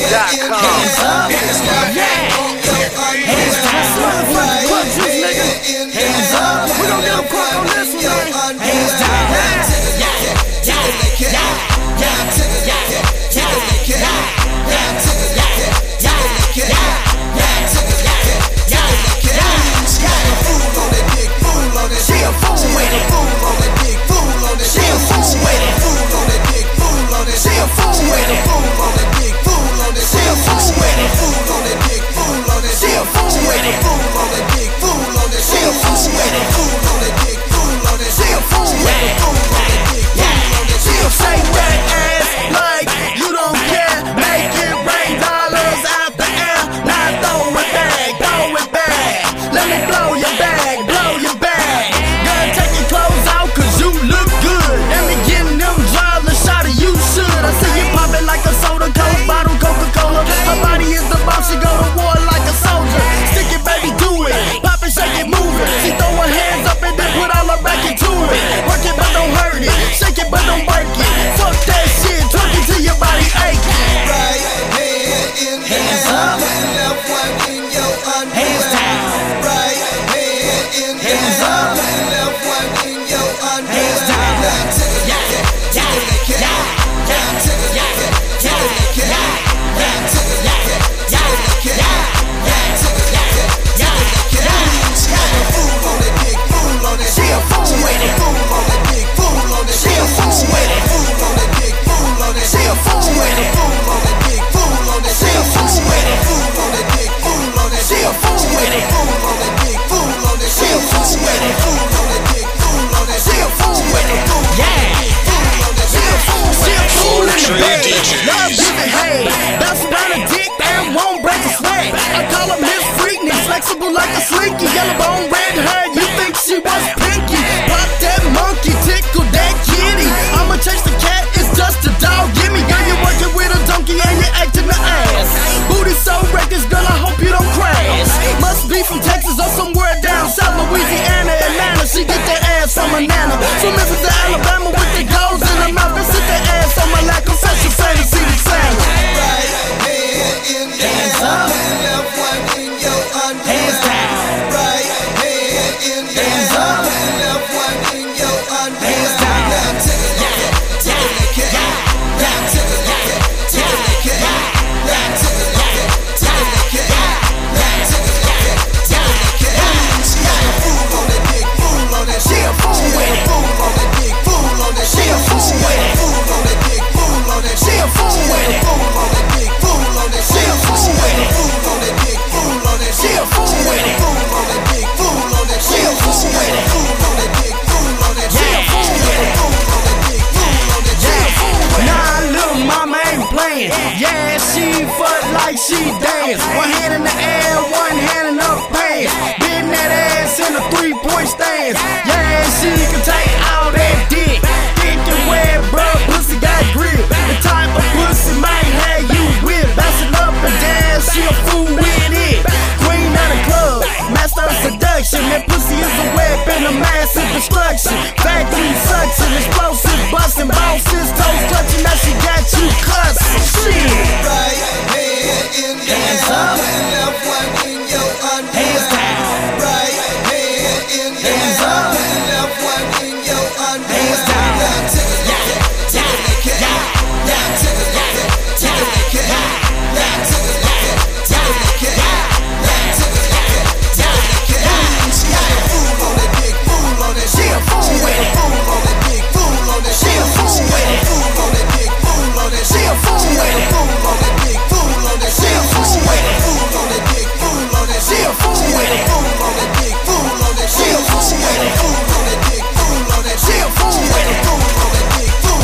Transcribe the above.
DJs.com. Hands up, yeah. Hands down, hands up. We gon' get them crunk on this one, man. Hands down, she a fool with it. She a fool with it. She a fool with it. She a fool with it. She a fool with it. She a fool with it. She a fool with it. She'll shake that ass like you don't care. Make it rain dollars out the air. Now throw it back, throw it back. Let me blow your bag, blow your bag. Girl, take your clothes off cause you look good. Let me get them drugs, a shot of you should. I see you popping like a soda, Coke bottle, Coca-Cola. Her body is the bomb, she go to war like a soldier. Stick it, baby, do it. Pop it, shake it, move it. She throw her hands up and then put all her back into it. Work it but don't hurt it, shake it but don't break it. Fuck that shit, twerk it till your body aching. Right hand in the Hands up, left one in your underwear. hands down. Right hand in the Hands up, left one in your underwear. hands down. Down to the Yeah, yeah, down to the yeah, down to the yeah, down yeah, to the yeah, down to the yeah, down to the She got a fool on it, big fool on it. She a fool with it. Fool on it, big fool on it. She a fool with it. Fool on it, big fool on it. She a fool with it. Fool on it, big fool on it. She a fool with it. Fool on it, big fool on it. She a fool with it. Fool on it, big fool on it. She a fool with it. Fool on it, big fool on it. She a fool with it. Yeah. She a fool in the bed. Love giving head. Bounce around a dick and won't break a sweat. I call her Miss Freakness, flexible like a slinky. Yellow bone, red hair, you think she was pinky. Pop that monkey, tickle that kitty. I'ma chase the cat, it's just a dog. Gimme, girl, you working with a donkey and you acting the ass. Booty so reckless, girl, I hope you don't crash. Must be from Texas or somewhere down south, Louisiana, Atlanta. She get that ass from a nana. From Memphis to Alabama with the goals in her mouth. And sit that ass on my lap, confess your fantasy to Santa. Right hand in the Hands up, left one in your underwear. hands down. Right hand in the Hands up, left one in your underwear. hands down. Down to the down to the down to the She got a fool on it, big fool on it. She a fool with it. Fool on it, big fool on it. She a fool with it. Fool on it, big fool on it. She a fool with it. Fool on it, big fool on it. She a fool with it. Fool on it, big fool on it. She a fool with it. Fool on it, big fool on it. She a fool with it. Fool on it, big fool on it. She a fool with it. Fool on it, big fool on it. Nah, little mama ain't playing. Yeah, she fuck like she dance. One hand in the air, one hand in her pants. Beating that ass in a 3-point stance.